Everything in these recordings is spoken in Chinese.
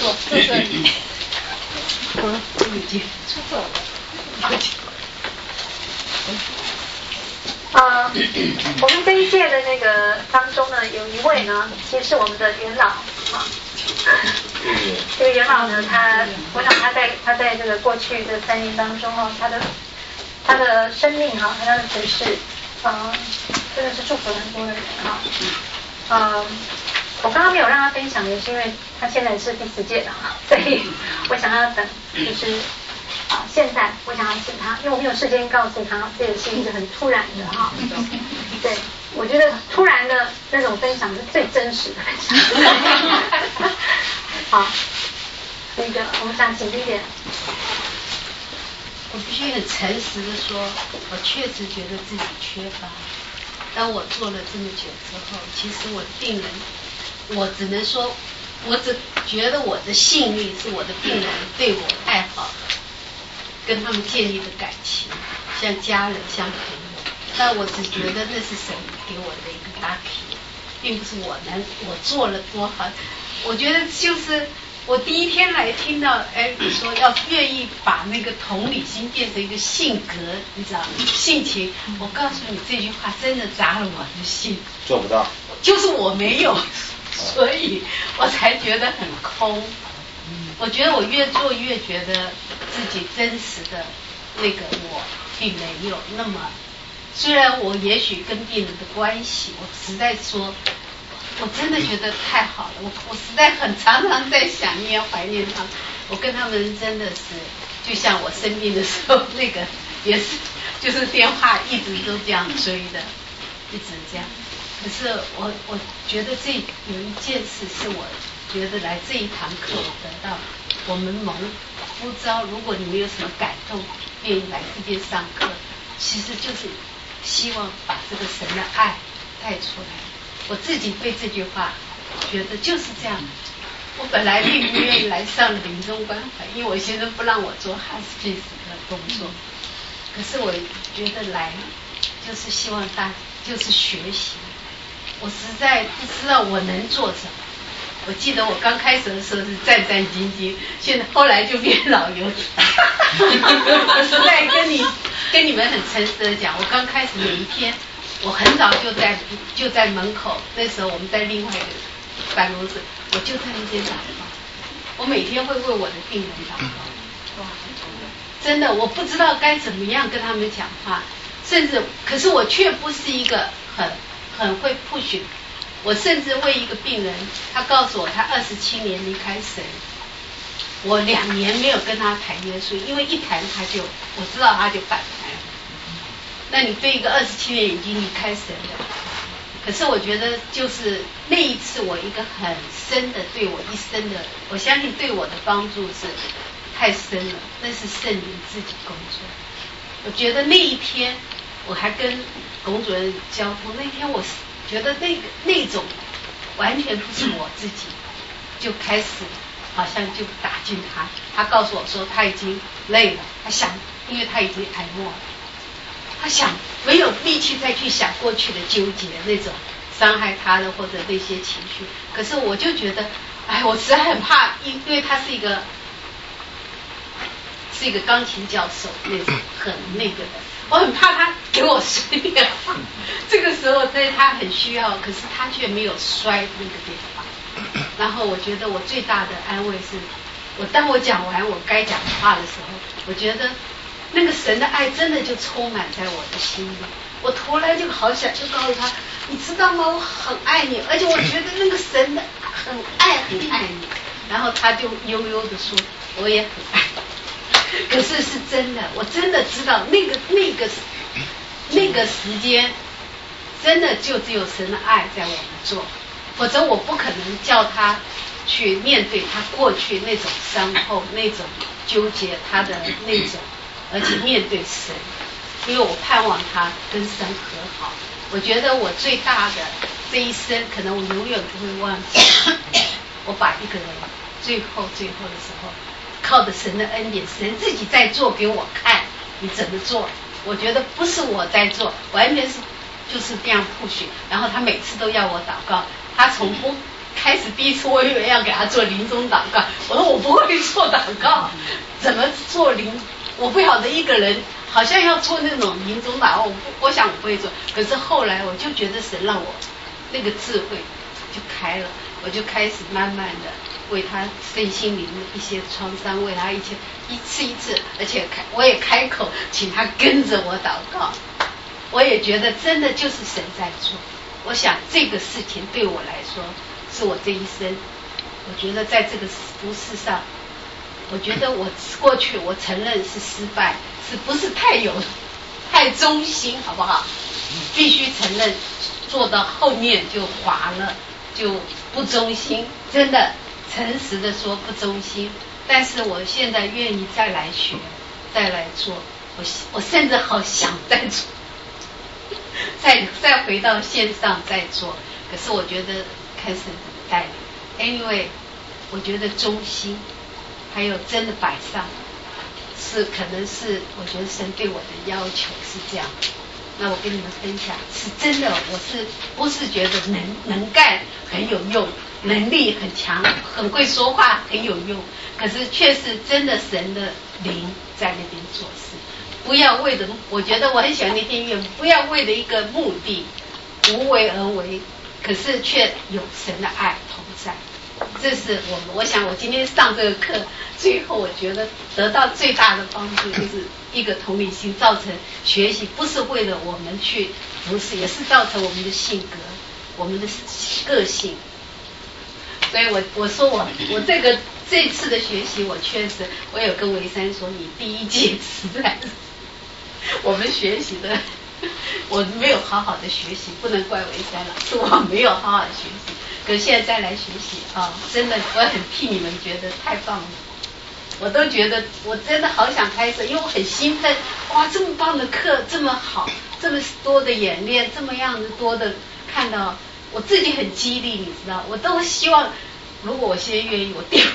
坐这里。出错了。 我们这一届的那个当中呢，有一位呢，其实是我们的元老啊。这个元老呢，我想他在这个过去的3年当中哦，他的生命哈，他的服饰，真的是祝福了很多的人哈。我刚刚没有让他分享，也是因为他现在是第4届的哈，所以我想要等，就是现在我想要请他，因为我没有时间告诉他，这也是一个很突然的哈。对，我觉得突然的那种分享是最真实的分享。好，那个我们想请第一点。 我必须很诚实的说，我确实觉得自己缺乏。当我做了这么久之后，其实我的病人，我只能说，我只觉得我的幸运是我的病人对我太好，跟他们建立的感情，像家人像朋友。但我只觉得那是神给我的一个 lucky， 并不是我做了多好。我觉得就是我第一天来听到你说要愿意把那个同理心变成一个性格，你知道性情，我告诉你这句话真的砸了我的心。 做不到， 就是我没有，所以我才觉得很空。我觉得我越做越觉得自己真实的那个我并没有那么，虽然我也许跟病人的关系，我实在说我真的觉得太好了，我实在常常在想念怀念他们。我跟他们真的是就像我生病的时候那个也是，就是电话一直都这样追的，一直这样。可是我觉得有一件事是我觉得来这一堂课我得到，我们蒙呼召，如果你们有什么感动愿意来这边上课，其实就是希望把这个神的爱带出来。我自己对这句话觉得就是这样。我本来并不愿意来上临终关怀，因为我先生不让我做 hospice 的工作，可是我觉得来就是希望就是学习。我实在不知道我能做什么。我记得我刚开始的时候是战战兢兢，现在后来就变老油条。我实在跟你们很诚实的讲，我刚开始有一天，我很早就在门口，那时候我们在另外一个办公室，我就在那边祷告。我每天会为我的病人祷告。真的，我不知道该怎么样跟他们讲话，甚至可是我却不是一个很会 push。我甚至为一个病人，他告诉我他27年离开神，我2年没有跟他谈耶稣，因为一谈我知道他就反弹。那你对一个27年已经离开神的，可是我觉得就是那一次我一个很深的对我一生的，我相信对我的帮助是太深了，那是圣灵自己工作。我觉得那一天我还跟龚主任交通，那天我觉得那种完全不是我自己，就开始好像就打进他告诉我说他已经累了，他想，因为他已经癌末了，他想没有力气再去想过去的纠结，那种伤害他的或者那些情绪。可是我就觉得我实在很怕，因为他是一个钢琴教授，那种很那个的，我很怕他给我摔电话。这个时候在他很需要，可是他却没有摔那个电话。然后我觉得我最大的安慰是，当我讲完我该讲的话的时候，我觉得那个神的爱真的就充满在我的心里。我突然就好想就告诉他，你知道吗？我很爱你，而且我觉得那个神的很爱你。然后他就悠悠的说，我也很爱你。可是是真的，我真的知道那个时间，真的就只有神的爱在我们做，否则我不可能叫他去面对他过去那种伤痛、那种纠结他的那种，而且面对神，因为我盼望他跟神和好。我觉得我最大的这一生，可能我永远不会忘记，我把一个人最后的时候，靠着神的恩典，神自己在做给我看，你怎么做？我觉得不是我在做，完全是就是这样push。然后他每次都要我祷告，他从不开始第一次我以为要给他做临终祷告，我说我不会做祷告，怎么做我不晓得一个人好像要做那种临终祷告，我想我不会做。可是后来我就觉得神让我那个智慧就开了，我就开始慢慢的为他身心灵的一些创伤，为他一次一次，而且我也开口请他跟着我祷告。我也觉得真的就是神在做。我想这个事情对我来说是我这一生，我觉得在这个服事上，我觉得我过去我承认是失败，是不是太忠心，好不好？必须承认，做到后面就滑了，就不忠心，真的诚实的说不忠心。但是我现在愿意再来学，再来做，我甚至好想再做，再回到线上再做。可是我觉得看神怎么带领。Anyway， 我觉得忠心还有真的摆上，可能是我觉得神对我的要求是这样。那我跟你们分享，是真的，我是不是觉得能干很有用，能力很强，很会说话很有用，可是却是真的神的灵在那边做事。不要为了，我觉得我很喜欢那篇愿，不要为了一个目的无为而为，可是却有神的爱同在。这是我想我今天上这个课，最后我觉得得到最大的帮助就是一个同理心，造成学习不是为了我们去服侍，也是造成我们的性格，我们的个性。所以我说我这次的学习，我确实我有跟维山说，你第一届实在是我们学习的，我没有好好的学习，不能怪维山了，是我没有好好的学习。可是现在再来学习啊，真的我很替你们觉得太棒了，我都觉得我真的好想开始，因为我很兴奋，哇，这么棒的课，这么好，这么多的演练，这么样子多的看到，我自己很激励，你知道，我都希望，如果我现在愿意，我第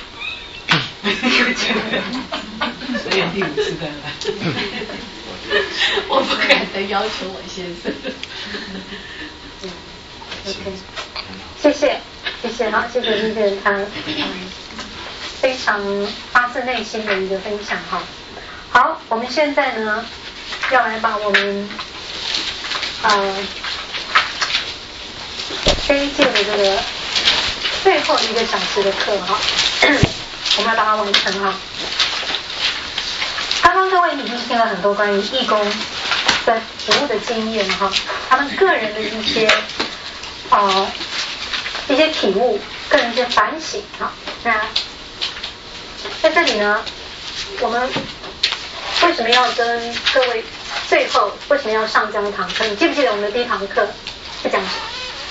所以第5次再来。 我不敢再要求我先生。 OK， 谢谢哈，谢谢一个他非常发自内心的一个分享哈。好，我们现在呢要来把我们这一届的这个最后1个小时的课哈，我们要把它完成哈。刚刚各位已经听了很多关于义工的服务的经验哈，他们个人的一些体悟，个人一些反省哈。那在这里呢，我们为什么要跟各位最后为什么要上这样一堂课？你记不记得我们的第1堂课是讲什么？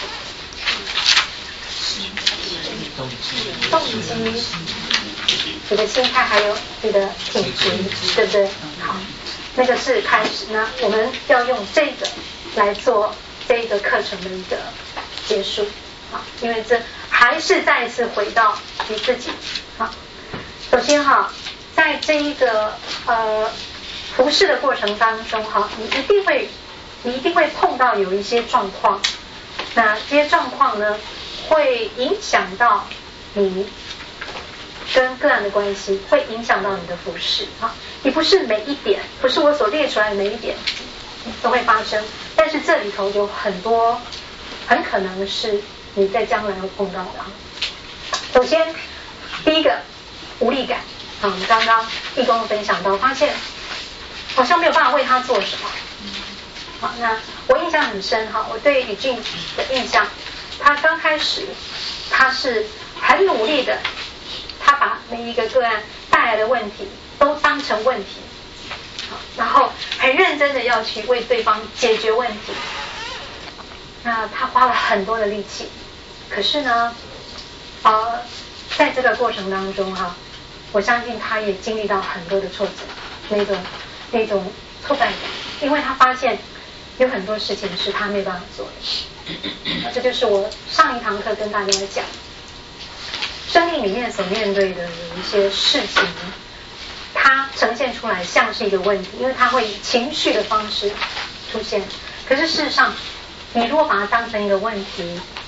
动机，你的心态还有你的品质，对不对？好，那个是开始呢，我们要用这个来做这一个课程的一个结束。好，因为这还是再一次回到你自己。好，首先哈，在这一个服事的过程当中哈，你一定会碰到有一些状况，那这些状况呢会影响到你跟个案的关系，会影响到你的服事哈。你不是每一点，不是我所列出来的每一点都会发生，但是这里头有很多很可能是你在将来会碰到的。首先第一个无力感，我们刚刚义工分享到，发现好像没有办法为他做什么。好，那我印象很深哈，我对李俊的印象，他刚开始他是很努力的，他把每一个个案带来的问题都当成问题，然后很认真的要去为对方解决问题。那他花了很多的力气，可是呢在这个过程当中哈，我相信他也经历到很多的挫折，那种挫败感，因为他发现有很多事情是他没办法做的。这就是我上一堂课跟大家讲，生命里面所面对的有一些事情，它呈现出来像是一个问题，因为它会以情绪的方式出现，可是事实上你如果把它当成一个问题，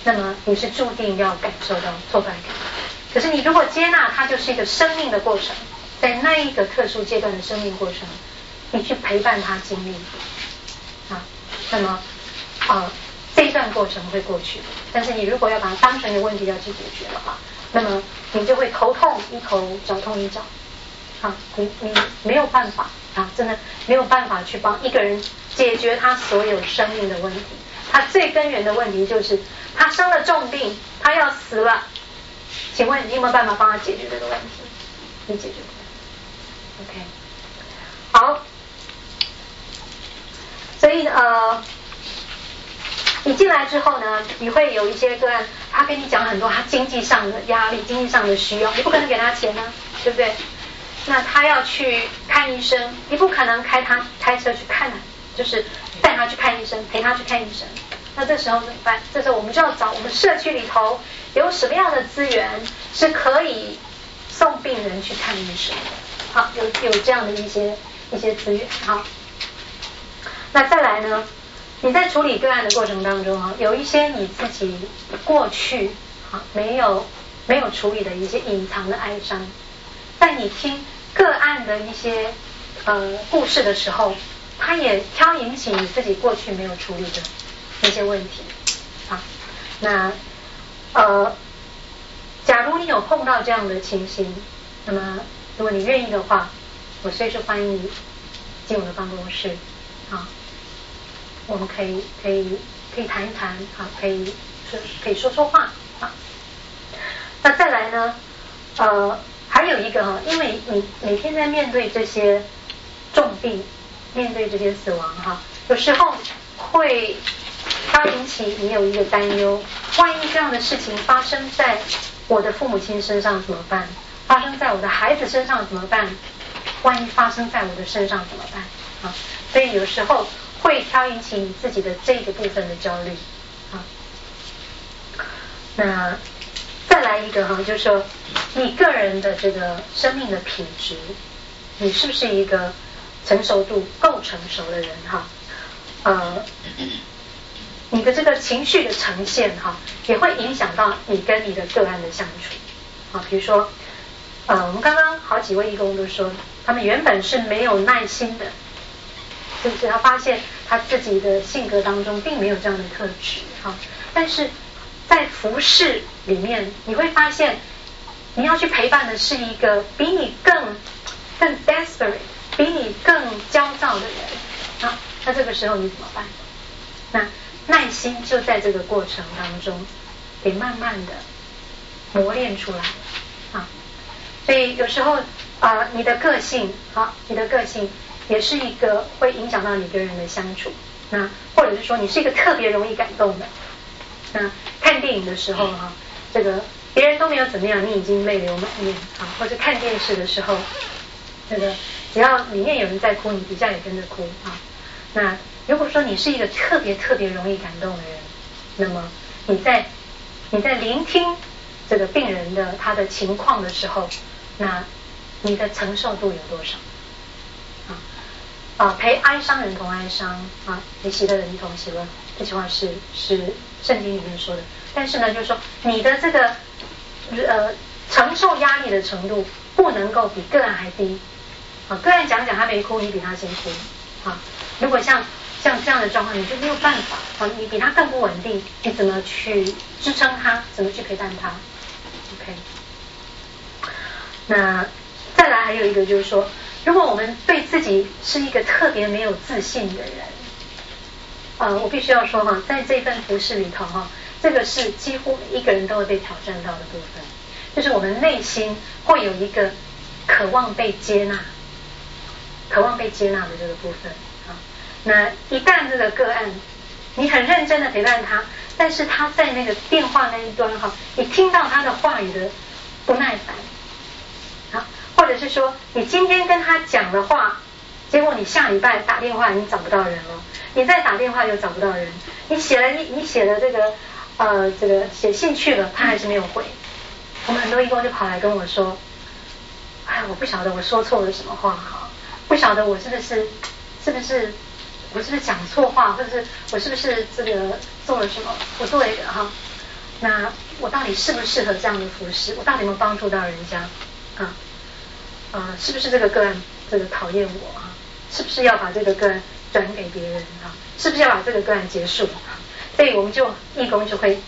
那么你是注定要感受到挫败感。可是你如果接纳它就是一个生命的过程，在那一个特殊阶段的生命过程，你去陪伴他经历那么这一段过程会过去。但是你如果要把它当成一个问题要去解决的话，那么你就会头痛一头，脚痛一脚你没有办法真的没有办法去帮一个人解决他所有生命的问题。他最根源的问题就是他生了重病，他要死了，请问你有没有办法帮他解决这个问题？你解决不了。 OK， 好，所以你进来之后呢，你会有一些个案，他跟你讲很多他经济上的压力、经济上的需要，你不可能给他钱对不对？那他要去看医生，你不可能开车去看他，就是带他去看医生，陪他去看医生。那这时候怎么办？这时候我们就要找我们社区里头有什么样的资源是可以送病人去看医生的。有这样的一些资源。那再来呢，你在处理个案的过程当中有一些你自己过去没有处理的一些隐藏的哀伤，在你听个案的一些故事的时候，它也挑引起你自己过去没有处理的一些问题。那假如你有碰到这样的情形，那么如果你愿意的话，我随时欢迎你进我的办公室我们可以谈一谈可以说说话那再来呢还有一个因为你每天在面对这些重病，面对这些死亡有时候会挑引起你有一个担忧，万一这样的事情发生在我的父母亲身上怎么办？发生在我的孩子身上怎么办？万一发生在我的身上怎么办所以有时候会挑引起你自己的这个部分的焦虑那再来一个就是说你个人的这个生命的品质，你是不是一个成熟度够成熟的人你的这个情绪的呈现也会影响到你跟你的个案的相处比如说我们刚刚好几位义工都说他们原本是没有耐心的，就是他发现他自己的性格当中并没有这样的特质但是在服事里面你会发现你要去陪伴的是一个比你更 desperate 比你更焦躁的人那这个时候你怎么办？那耐心就在这个过程当中得慢慢的磨练出来所以有时候你的个性也是一个会影响到你跟人的相处。那或者是说你是一个特别容易感动的，那看电影的时候这个别人都没有怎么样，你已经泪流满面或者看电视的时候这个只要里面有人在哭，你底下也跟着哭那如果说你是一个特别容易感动的人，那么你在聆听这个病人的他的情况的时候，那你的承受度有多少陪哀伤人同哀伤陪喜乐人一同喜乐，这句话是圣经里面说的。但是呢就是说你的这个承受压力的程度不能够比个案还低个案讲他没哭，你比他先哭如果像这样的状况，你就没有办法你比他更不稳定，你怎么去支撑他，怎么去陪伴他 OK。 那再来还有一个就是说，如果我们对自己是一个特别没有自信的人我必须要说在这份服事里头这个是几乎每一个人都会被挑战到的部分，就是我们内心会有一个渴望被接纳的这个部分那一旦这个个案你很认真的陪伴他，但是他在那个电话那一端你听到他的话语的不耐烦或者是说你今天跟他讲的话，结果你下礼拜打电话你找不到人了，你再打电话又找不到人，你写了这个写信去了，他还是没有回。我们很多义工就跑来跟我说，我不晓得我说错了什么话不晓得我是不是讲错话，或者是我是不是这个做了什么不对的那我到底适不适合这样的服侍？我到底有没有帮助到人家？是不是这个个案这个讨厌我啊？是不是要把这个个案转给别人啊？是不是要把这个个案结束啊？所以我们义工就会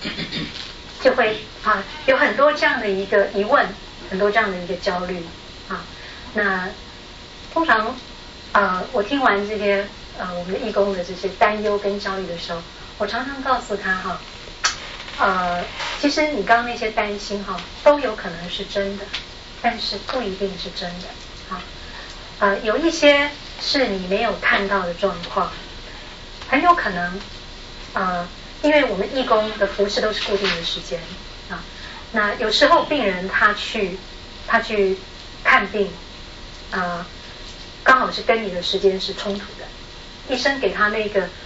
有很多这样的一个疑问，很多这样的一个焦虑啊。那通常我听完这些我们的义工的这些担忧跟焦虑的时候，我常常告诉他其实你刚刚那些担心都有可能是真的，但是不一定是真的有一些是你没有看到的状况，很有可能因为我们义工的服事都是固定的时间那有时候病人他去看病刚好是跟你的时间是冲突的，医生给他那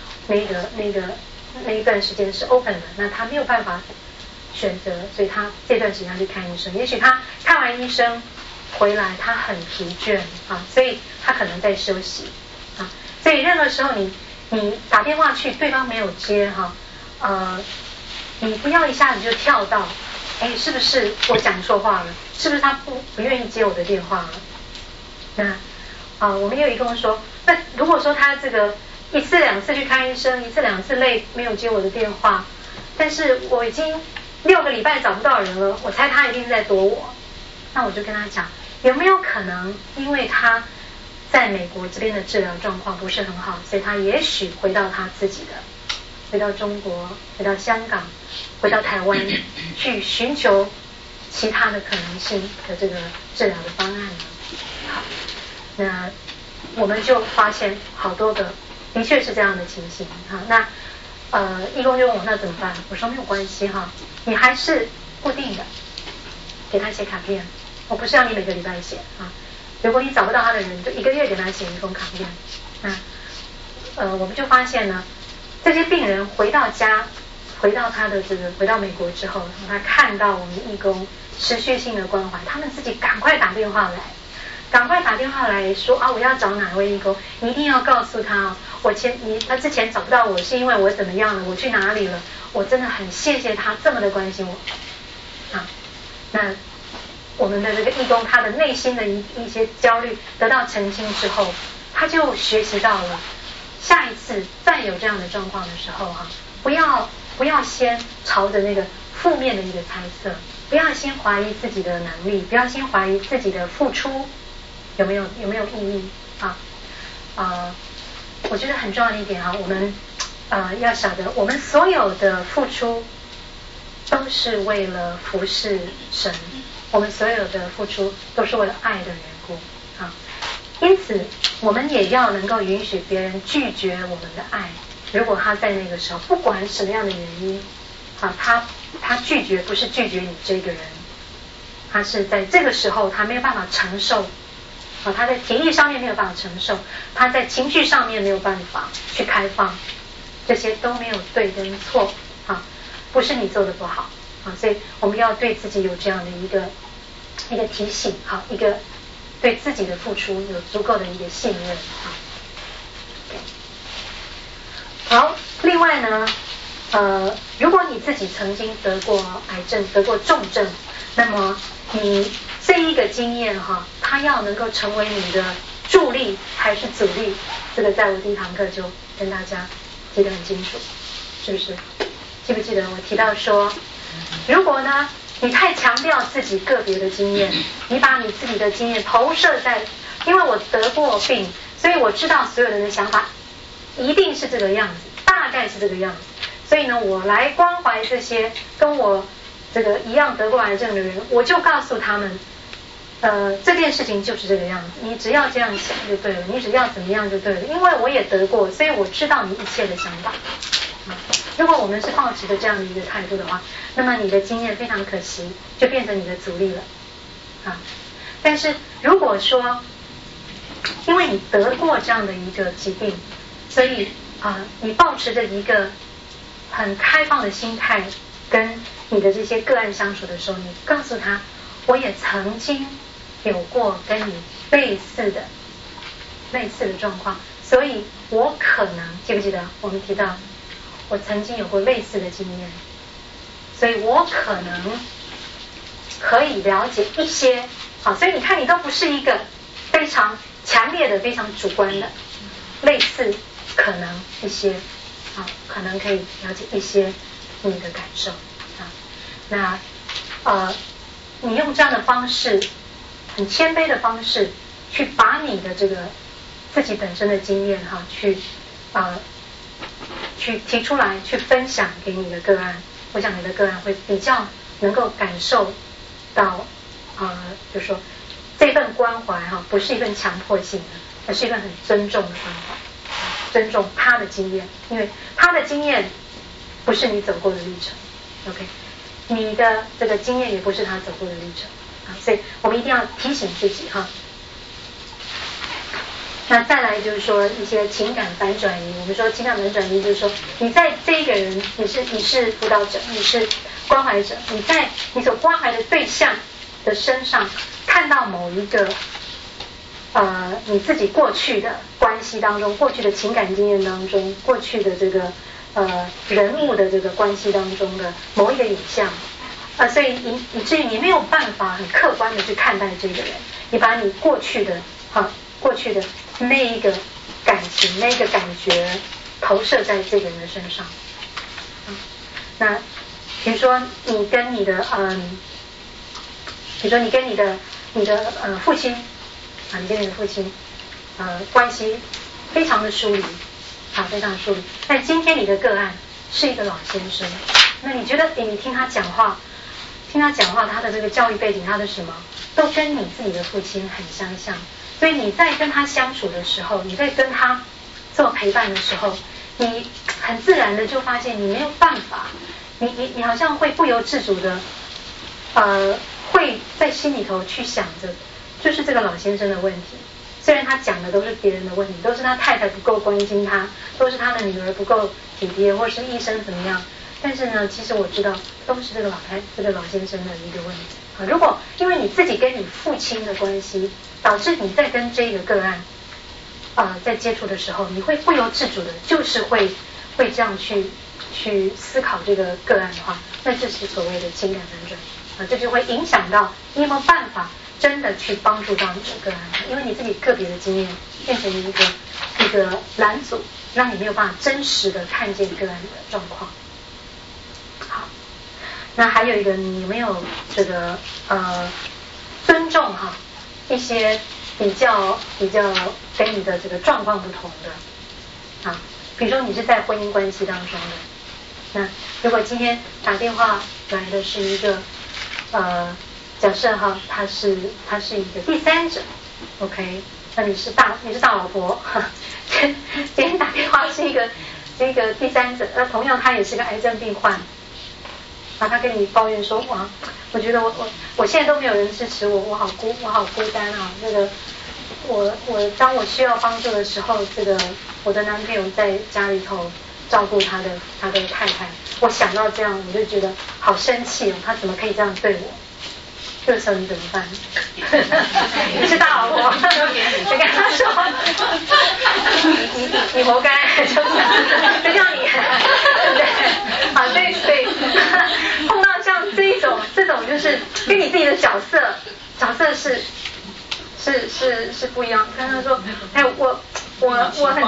一段时间是 open 的，那他没有办法选择，所以他这段时间去看医生，也许他看完医生回来他很疲倦所以他可能在休息所以任何时候你打电话去对方没有接你不要一下子就跳到是不是我讲错话了，是不是他不愿意接我的电话了？那我们有一个人说，那如果说他这个1次2次去看医生，1次2次累没有接我的电话，但是我已经6个礼拜找不到人了，我猜他一定在躲我。那我就跟他讲，有没有可能因为他在美国这边的治疗状况不是很好，所以他也许回到他自己的，回到中国，回到香港，回到台湾去寻求其他的可能性的这个治疗的方案呢？好，那我们就发现好多个的确是这样的情形那义工就问我那怎么办？我说没有关系你还是固定的给他写卡片，我不是要你每个礼拜写如果你找不到他的人，就1个月给他写1封卡片我们就发现呢，这些病人回到家，回到美国之后，他看到我们义工持续性的关怀，他们自己赶快打电话来说我要找哪位义工，你一定要告诉他他之前找不到我是因为我怎么样了，我去哪里了，我真的很谢谢他这么的关心我那我们的这个义工他的内心的一些焦虑得到澄清之后，他就学习到了下一次再有这样的状况的时候不要先朝着那个负面的一个猜测，不要先怀疑自己的能力，不要先怀疑自己的付出有没有意义我觉得很重要的一点我们要晓得我们所有的付出都是为了服侍神，我们所有的付出都是为了爱的缘故因此我们也要能够允许别人拒绝我们的爱。如果他在那个时候不管什么样的原因他拒绝，不是拒绝你这个人，他是在这个时候他没有办法承受他在体力上面没有办法承受，他在情绪上面没有办法去开放，这些都没有对跟错不是你做的不好所以我们要对自己有这样的一个提醒一个对自己的付出有足够的一个信任好，另外呢如果你自己曾经得过癌症，得过重症，那么你这一个经验它要能够成为你的助力还是阻力，这个在我第1堂课就跟大家提得很清楚，是不是？记不记得我提到说，如果呢你太强调自己个别的经验，你把你自己的经验投射在，因为我得过病，所以我知道所有人的想法一定是这个样子，大概是这个样子，所以呢我来关怀这些跟我这个一样得过癌症的人，我就告诉他们这件事情就是这个样子，你只要这样想就对了，你只要怎么样就对了，因为我也得过，所以我知道你一切的想法如果我们是抱持着这样的一个态度的话，那么你的经验非常可惜，就变成你的阻力了但是如果说因为你得过这样的一个疾病，所以你抱持着一个很开放的心态跟你的这些个案相处的时候，你告诉他我也曾经有过跟你类似的状况，所以我可能记不记得我们提到我曾经有过类似的经验， 所以我可能可以了解一些，好，所以你看你都不是一个非常强烈的、非常主观的，类似可能一些，好，可能可以了解一些你的感受啊。那你用这样的方式，很谦卑的方式，去把你的这个自己本身的经验哈，去提出来，去分享给你的个案。我想你的个案会比较能够感受到，就是说这份关怀哈，不是一份强迫性的，而是一份很尊重的关怀，尊重他的经验，因为他的经验不是你走过的历程 ，OK， 你的这个经验也不是他走过的历程啊，所以我们一定要提醒自己哈。那再来就是说一些情感反转移，我们说情感反转移就是说，你在这一个人，你是辅导者，你是关怀者，你在你所关怀的对象的身上看到某一个你自己过去的关系当中，过去的情感经验当中，过去的这个人物的这个关系当中的某一个影像所以以至于你没有办法很客观的去看待这个人，你把你过去的那一个感情、那个感觉投射在这个人的身上。那比如说你跟你的比如说你跟你的父亲你跟你的父亲关系非常的疏离非常的疏离。但今天你的个案是一个老先生，那你觉得你听他讲话，他的这个教育背景，他的什么都跟你自己的父亲很相像。所以你在跟他相处的时候，你在跟他做陪伴的时候，你很自然的就发现你没有办法，你好像会不由自主的会在心里头去想着，就是这个老先生的问题。虽然他讲的都是别人的问题，都是他太太不够关心他，都是他的女儿不够体贴，或是医生怎么样，但是呢，其实我知道都是这个老先生的一个问题如果因为你自己跟你父亲的关系，导致你在跟这个案在接触的时候，你会不由自主的，就是会这样去思考这个个案的话，那就是所谓的情感反转这就会影响到你有没有办法真的去帮助到你的个案，因为你自己个别的经验变成一个拦阻，让你没有办法真实的看见个案的状况。好，那还有一个，你有没有这个尊重一些比较跟你的这个状况不同的比如说你是在婚姻关系当中的，那如果今天打电话来的是一个假设他是一个第三者 ，OK， 那你是大老婆今天打电话是一个第三者，那同样他也是个癌症病患他跟你抱怨说哇，我觉得我现在都没有人支持我，我好孤单那个我当我需要帮助的时候，这个我的男朋友在家里头照顾他的太太，我想到这样我就觉得好生气他怎么可以这样对我？这个时候你怎么办？你是大老婆，你跟他说，你活该，就叫你，对不对？所以碰到像这种就是跟你自己的角色是不一样。跟他说，哎，我很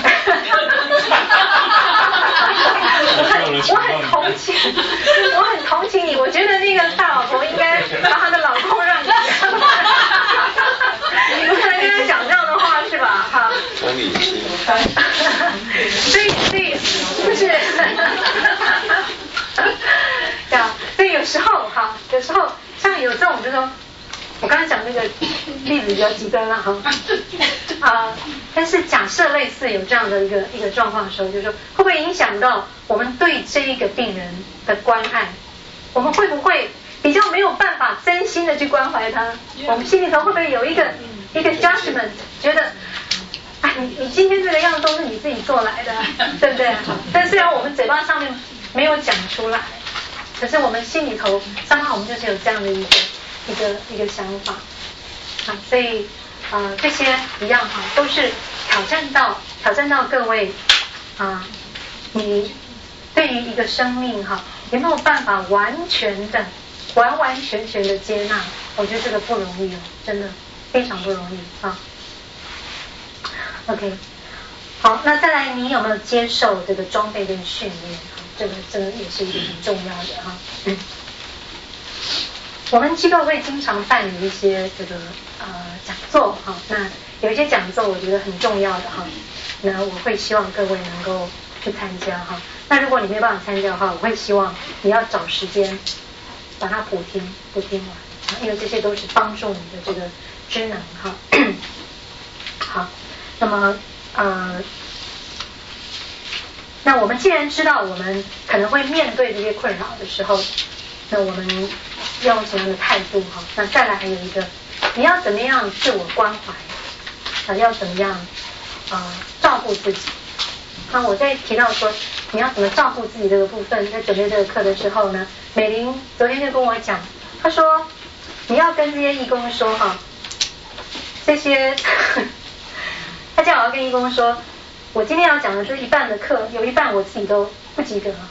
我很同情你，我觉得那个大老婆应该把她的老公让你不可能跟他讲这样的话是吧？ 同理心。 所以就是所以有时候像有这种就是说我刚才讲那个例子比较极端了但是假设类似有这样的一个状况的时候，就是说会不会影响到我们对这一个病人的关爱？我们会不会比较没有办法真心的去关怀他？我们心里头会不会有一个 judgment， 觉得你今天这个样子都是你自己做来的，对不对？但虽然我们嘴巴上面没有讲出来，可是我们心里头somehow我们就是有这样的一个想法所以这些一样都是挑战到各位你对于一个生命有没有办法完全的接纳？我觉得这个不容易哦，真的非常不容易啊。OK， 好，那再来，你有没有接受这个装备跟训练？这个也是一个很重要的哈。我们机构会经常办理一些这个讲座哈，那有一些讲座我觉得很重要的哈，那我会希望各位能够去参加哈。那如果你没办法参加的话，我会希望你要找时间把它补听完，因为这些都是帮助你的这个知能哈。好，那么那我们既然知道我们可能会面对这些困扰的时候，那我们要用什么样的态度哈？那再来还有一个，你要怎么样自我关怀要怎么样照顾自己？那我在提到说你要怎么照顾自己这个部分，在准备这个课的时候呢，美玲昨天就跟我讲，她说你要跟这些义工说哈，这些她叫我要跟义工说，我今天要讲的这一半的课，有一半我自己都不及格。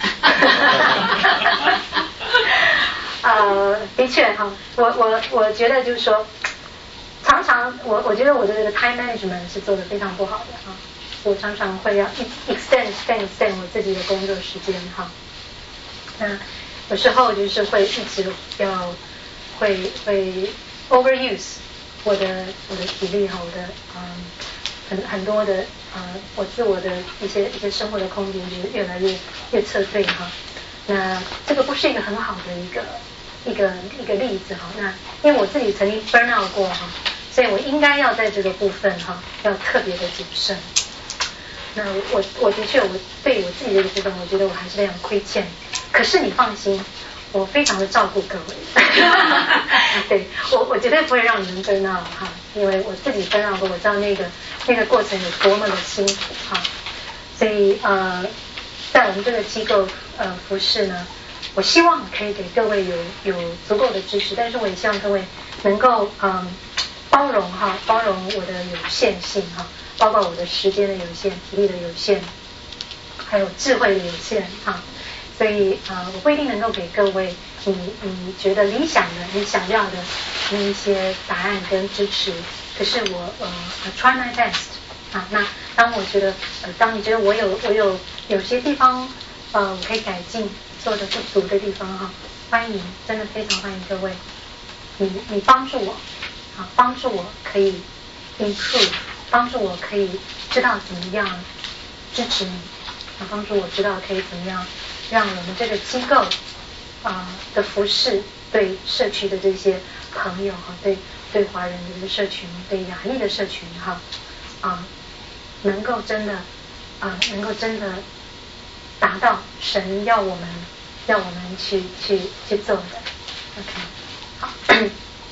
的确哈，我觉得就是说，常常我觉得我的这个 time management 是做得非常不好的哈，我常常会要extend 我自己的工作时间哈，那有时候就是会一直会 overuse 我的体力哈，我的很多的我自我的一些生活的空间就是越来越撤退哈，那这个不是一个很好的一个例子哈，那因为我自己曾经 burn out 过哈，所以我应该要在这个部分哈要特别的谨慎。那我的确我对我自己的部分，我觉得我还是非常亏欠。可是你放心，我非常的照顾各位，对我绝对不会让你们 burn out 哈，因为我自己 burn out过，我知道那个过程有多么的辛苦哈，所以在我们这个机构服事呢，我希望可以给各位有足够的支持，但是我也希望各位能够包容我的有限性哈，包括我的时间的有限、体力的有限，还有智慧的有限哈，所以我不一定能够给各位你觉得理想的、你想要的那一些答案跟支持，可是我try my best 啊，那当我觉得当你觉得我有些地方我可以改进做的不足的地方哈，欢迎，真的非常欢迎各位，你帮助我啊，帮助我可以 improve， 帮助我可以知道怎么样支持你啊，帮助我知道可以怎么样让我们这个机构的服事对社区的这些朋友哈，对华人的这个社群，对亚裔的社群哈能够真的达到神要我们去做的。 OK，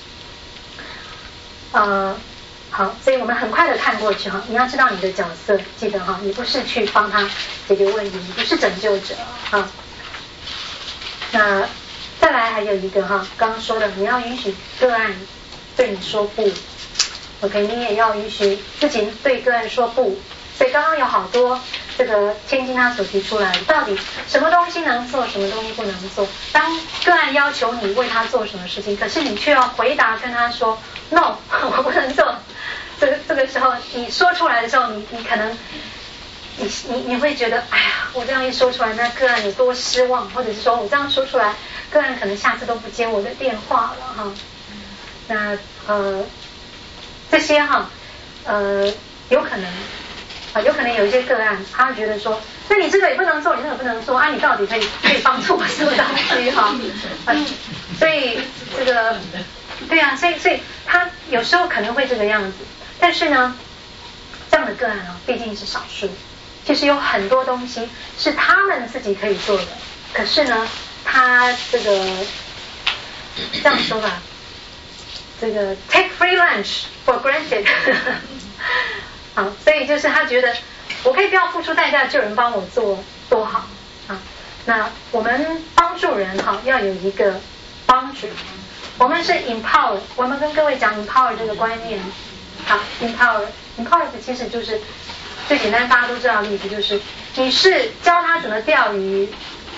好，好，所以我们很快的看过去哈，你要知道你的角色，记得哈，你不是去帮他解决问题，你不是拯救者哈。那再来还有一个哈，刚刚说的，你要允许个案对你说不 ，OK， 你也要允许自己对个案说不。所以刚刚有好多这个千金他所提出来，到底什么东西能做，什么东西不能做。当个案要求你为他做什么事情，可是你却要回答跟他说 no， 我不能做。这个时候你说出来的时候，你可能你会觉得，哎呀，我这样一说出来，那个案有多失望，或者是说我这样说出来，个案可能下次都不接我的电话了哈。那这些哈有可能有一些个案，他觉得说，那你这个也不能做，你那个不能做啊，你到底可以帮助我什么东西哈？所以这个对啊，所以他有时候可能会这个样子，但是呢，这样的个案毕竟是少数，其实有很多东西是他们自己可以做的，可是呢，他这个这样说吧，这个 take free lunch for granted 好，所以就是他觉得我可以不要付出代价就有人帮我做多好啊。那我们帮助人哈，要有一个帮助，我们是 empower， 我们跟各位讲 empower 这个观念，好 empower 其实就是最简单大家都知道的例子，就是你是教他怎么钓鱼，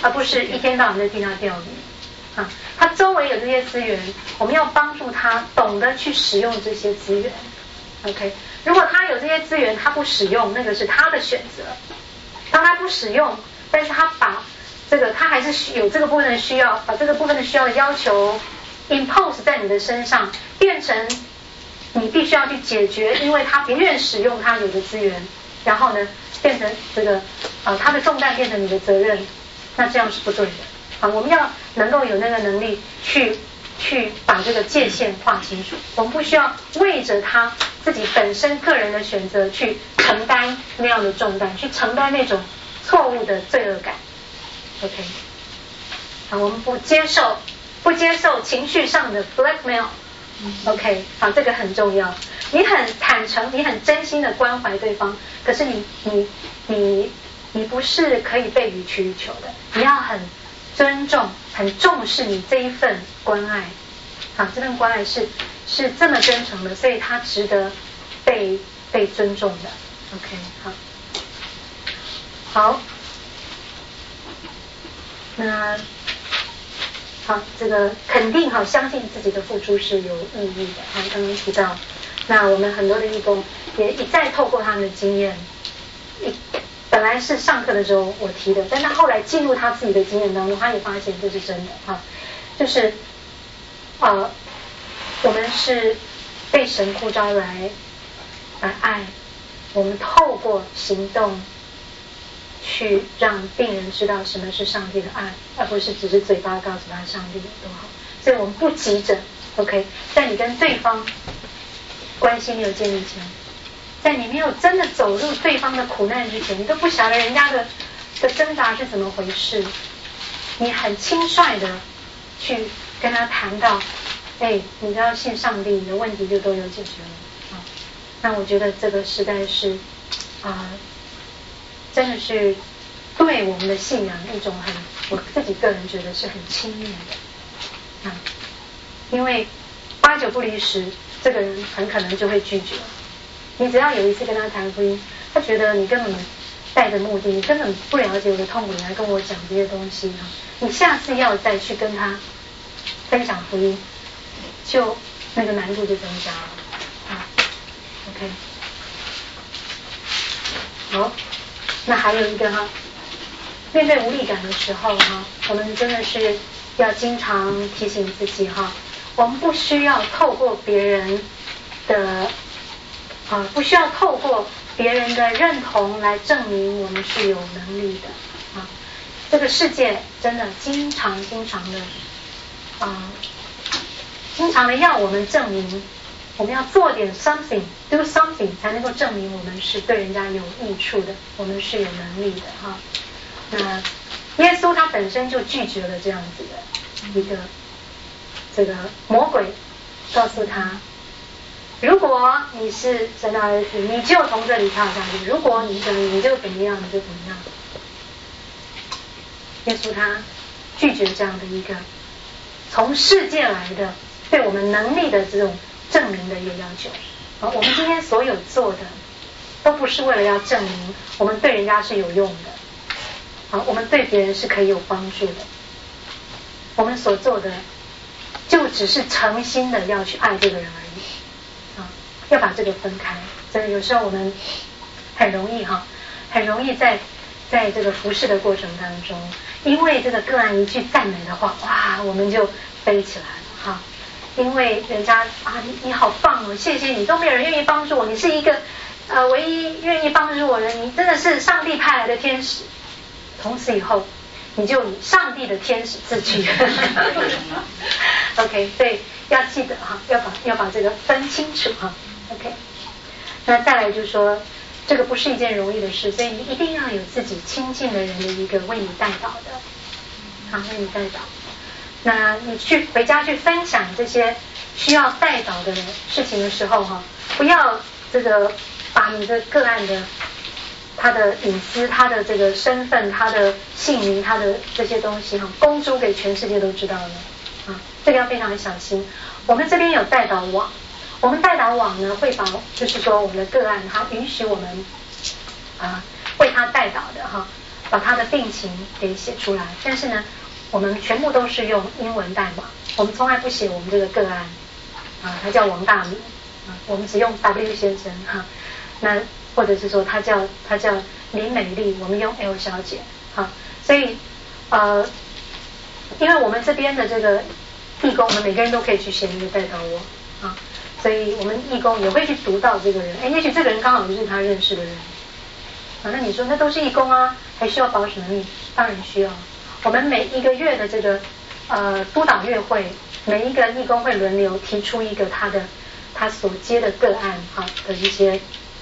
而不是一天到晚在替他钓鱼啊。他周围有这些资源，我们要帮助他懂得去使用这些资源。OK， 如果他有这些资源，他不使用，那个是他的选择。当他不使用，但是他把这个他还是有这个部分的需要，把这个部分的需要的要求 impose 在你的身上，变成你必须要去解决，因为他不愿使用他有的资源，然后呢变成这个他的重担变成你的责任，那这样是不对的啊。我们要能够有那个能力去把这个界限划清楚，我们不需要为着他自己本身个人的选择去承担那样的重担，去承担那种错误的罪恶感。OK， 好，我们不接受情绪上的 blackmail。OK， 好，这个很重要。你很坦诚，你很真心的关怀对方，可是你不是可以被予取予求的，你要很尊重、很重视你这一份关爱。好，这份关爱是这么真诚的，所以它值得被尊重的。OK， 好。那好，这个肯定好，相信自己的付出是有意义的。好，刚刚提到，那我们很多的义工也一再透过他们的经验，本来是上课的时候我提的，但他后来进入他自己的经验当中，他也发现这是真的哈，就是我们是被神呼召来爱，我们透过行动去让病人知道什么是上帝的爱，而不是只是嘴巴告诉他上帝有多好。所以我们不急着 OK， 在你跟对方关系没有建立起来，在你没有真的走入对方的苦难之前，你都不晓得人家的挣扎是怎么回事，你很轻率的去跟他谈到你只要信上帝，你的问题就都有解决了啊。那我觉得这个实在是真的是对我们的信仰一种我自己个人觉得是很轻蔑的啊，因为8九不离10，这个人很可能就会拒绝。你只要有一次跟他谈福音，他觉得你根本带着目的，你根本不了解我的痛苦，你来跟我讲这些东西啊，你下次要再去跟他分享福音，就那个难度就增加了啊。OK， 好。那还有一个面对无力感的时候我们真的是要经常提醒自己我们不需要透过别人的不需要透过别人的认同来证明我们是有能力的这个世界真的经常的要我们证明，我们要做点 something do something 才能够证明我们是对人家有益处的，我们是有能力的那耶稣他本身就拒绝了这样子的一个这个魔鬼告诉他，如果你是神的儿子，你就从这里跳下去，如果你就怎么样，你就怎么样。耶稣他拒绝这样的一个从世界来的对我们能力的这种证明的一个要求我们今天所有做的都不是为了要证明我们对人家是有用的我们对别人是可以有帮助的，我们所做的就只是诚心的要去爱这个人而已要把这个分开。所以有时候我们很容易在这个服侍的过程当中，因为这个个案一句赞美的话，哇，我们就飞起来了因为人家你好棒哦，谢谢你，都没有人愿意帮助我，你是一个唯一愿意帮助我的人，你真的是上帝派来的天使。从此以后你就以上帝的天使自居OK， 所以要记得要把这个分清楚OK， 那再来就是说这个不是一件容易的事，所以你一定要有自己亲近的人的一个为你代祷的为你代祷。那你回家去分享这些需要代祷的事情的时候不要这个把你的个案的他的隐私，他的这个身份，他的姓名，他的这些东西公诸给全世界都知道了这个要非常小心。我们这边有代祷网，我们代祷网呢会把就是说我们的个案他允许我们为他代祷的把他的病情给写出来。但是呢，我们全部都是用英文代码，我们从来不写我们这个个案他叫王大明我们只用 W 先生那或者是说他叫林美丽，我们用 L 小姐所以因为我们这边的这个义工，我们每个人都可以去写那个代祷文所以我们义工也会去读到这个人，也许这个人刚好就是他认识的人那你说那都是义工还需要保什么密？当然需要。我们每一个月的这个督导月会，每一个义工会轮流提出一个他所接的个案的一些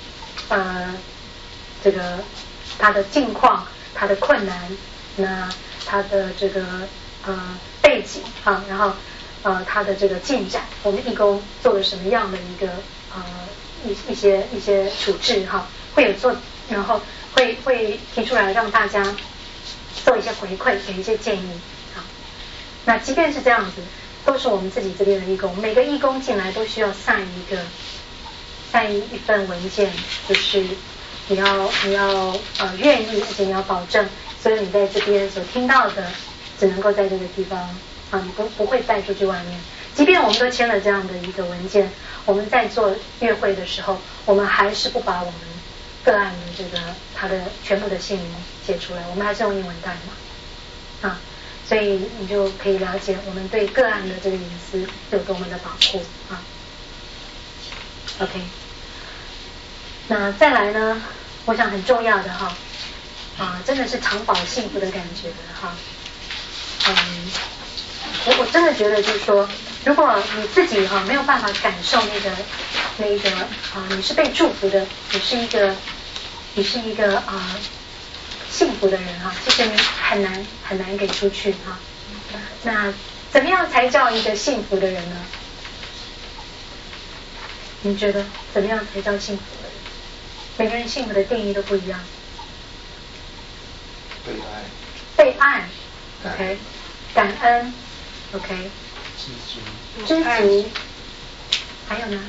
这个他的境况，他的困难，那他的这个背景然后他的这个进展，我们义工做了什么样的一个一些处置会有做，然后会提出来让大家做一些回馈，给一些建议那即便是这样子，都是我们自己这边的义工，每个义工进来都需要sign一份文件，就是你要愿意，而且你要保证所有你在这边所听到的只能够在这个地方你不会带出去外面。即便我们都签了这样的一个文件，我们在做月会的时候，我们还是不把我们个案的这个他的全部的姓名写出来，我们还是用英文代码所以你就可以了解我们对个案的这个隐私有多么的保护OK， 那再来呢，我想很重要的真的是长保幸福的感觉我真的觉得就是说，如果你自己没有办法感受那个你是被祝福的，你是一个幸福的人其实你很难给出去那怎么样才叫一个幸福的人呢？你觉得怎么样才叫幸福的人？每个人幸福的定义都不一样。被爱 OK， 感恩 OK， 知足，还有呢？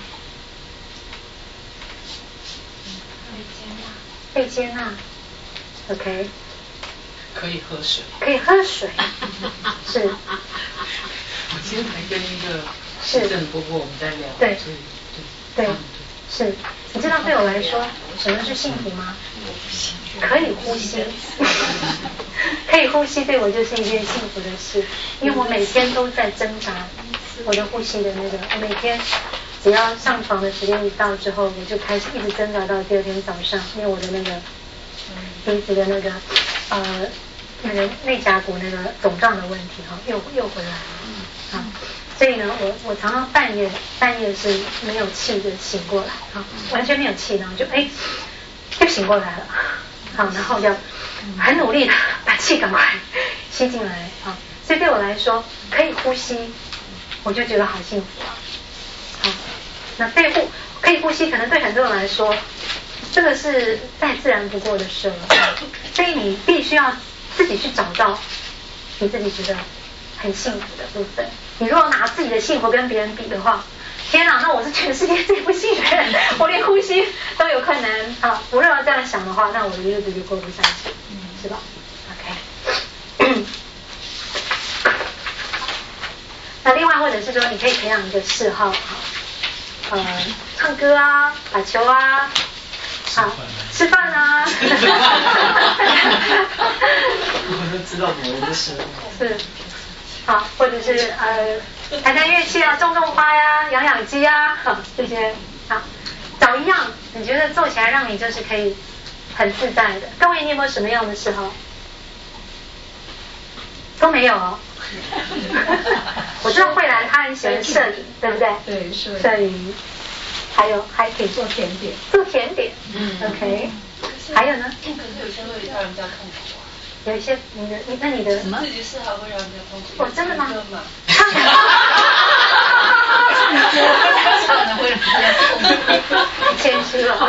被接纳 OK， 可以喝水是我今天还跟一个市政伯伯我们在聊对是你知道对我来说什么是幸福吗？可以呼吸可以呼吸对我就是一件幸福的事，因为我每天都在挣扎我的呼吸的那个，我每天只要上床的时间一到之后，我就开始一直挣扎到第二天早上，因为我的那个鼻子的那个内颊骨那个肿胀的问题又回来了所以呢我常常半夜是没有气的醒过来完全没有气，然后就又醒过来了然后就很努力的把气赶快吸进来所以对我来说可以呼吸我就觉得好幸福那可以呼吸可能对很多人来说这个是再自然不过的事了所以你必须要自己去找到你自己觉得很幸福的部分。你如果拿自己的幸福跟别人比的话，天哪，那我是全世界最不幸的人，我连呼吸都有困难我如果要这样想的话，那我的日子就过不下去是吧 OK 那另外或者是说你可以培养一个嗜好唱歌打球吃饭我都知道我的事是或者是弹乐器种花养鸡这些找一样你觉得做起来让你就是可以很自在的。各位你有没有什么样的嗜好？都没有我知道慧兰她很喜欢摄影对不对？ 对摄影还可以做甜点OK 还有呢？ 可是有些会让人家痛苦有一些那你的什么？自己嗜好会让人家痛苦真的吗？谦虚了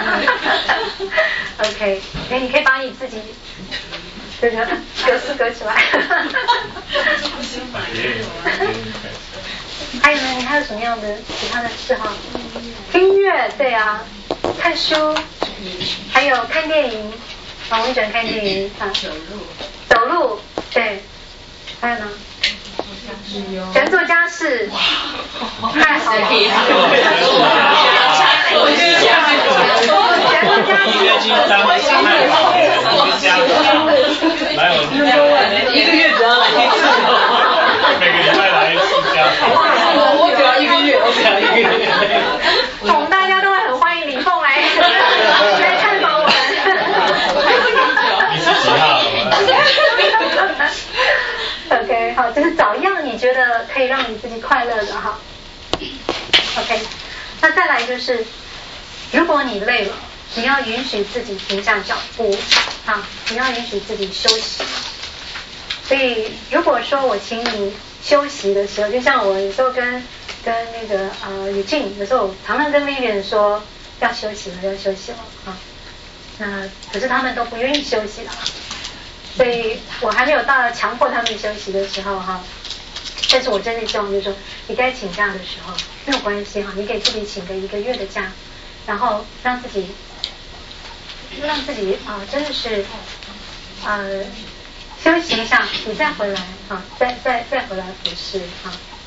OK 你可以把你自己这个格式隔起来还有呢？你还有什么样的其他的嗜好？音乐对看书还有看电影好，我们转开电影啊。走路，对。还有呢？全做家事。太好了。全做家事。 来，一个月只要来一次，每个礼拜来一次家。 我只要一个月， 我们大家都会很欢迎李凤来探访我们。 你是几号 ？OK， 好，就是找一样你觉得可以让你自己快乐的哈。OK， 那再来就是，如果你累了，你要允许自己停下脚步，啊，你要允许自己休息。所以，如果说我请你休息的时候，就像我有时候跟那个雨静，有时候我常常跟 Vivian 说要休息了，要休息了啊。那可是他们都不愿意休息了，所以我还没有到强迫他们休息的时候哈。但是我真的希望就是说，你该请假的时候没有关系哈，你给自己请个1个月的假，然后让自己真的是休息一下，你再回来啊，再回来服侍啊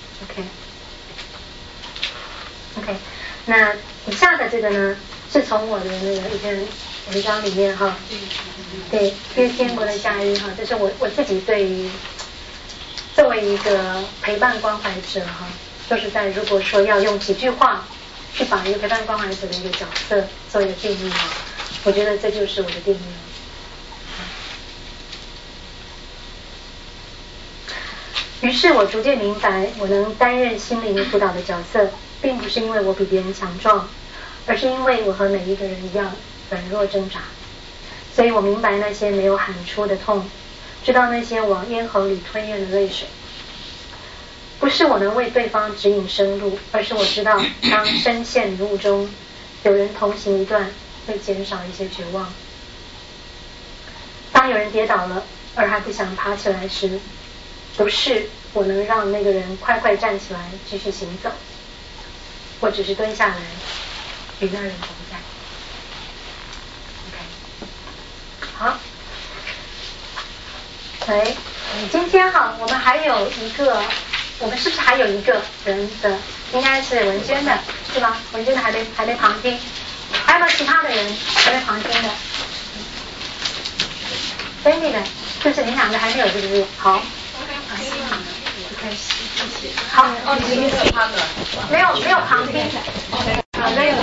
，OK， 那以下的这个呢，是从我的那个一篇文章里面哈，对，因为天国的假日哈，这是我自己对于作为一个陪伴关怀者哈，说实在，如果说要用几句话去把一个陪伴关怀者的一个角色做一个定义哈，我觉得这就是我的定义了。于是我逐渐明白，我能担任心灵辅导的角色，并不是因为我比别人强壮，而是因为我和每一个人一样软弱挣扎。所以我明白那些没有喊出的痛，知道那些往咽喉里吞咽的泪水。不是我能为对方指引生路，而是我知道当深陷迷雾中，有人同行一段，会减少一些绝望。当有人跌倒了，而还不想爬起来时，不是我能让那个人快快站起来继续行走，我只是蹲下来与那人同在。 OK， 好，喂，今天哈，我们还有一个，我们是不是还有一个人的？应该是文娟的，是吧？文娟的还没旁听，还有没有其他的人还没旁听的？ Sandy 的，就是你两个还没有，是不是？好。好， 哦，你没有他的， 没有旁听，好，没有。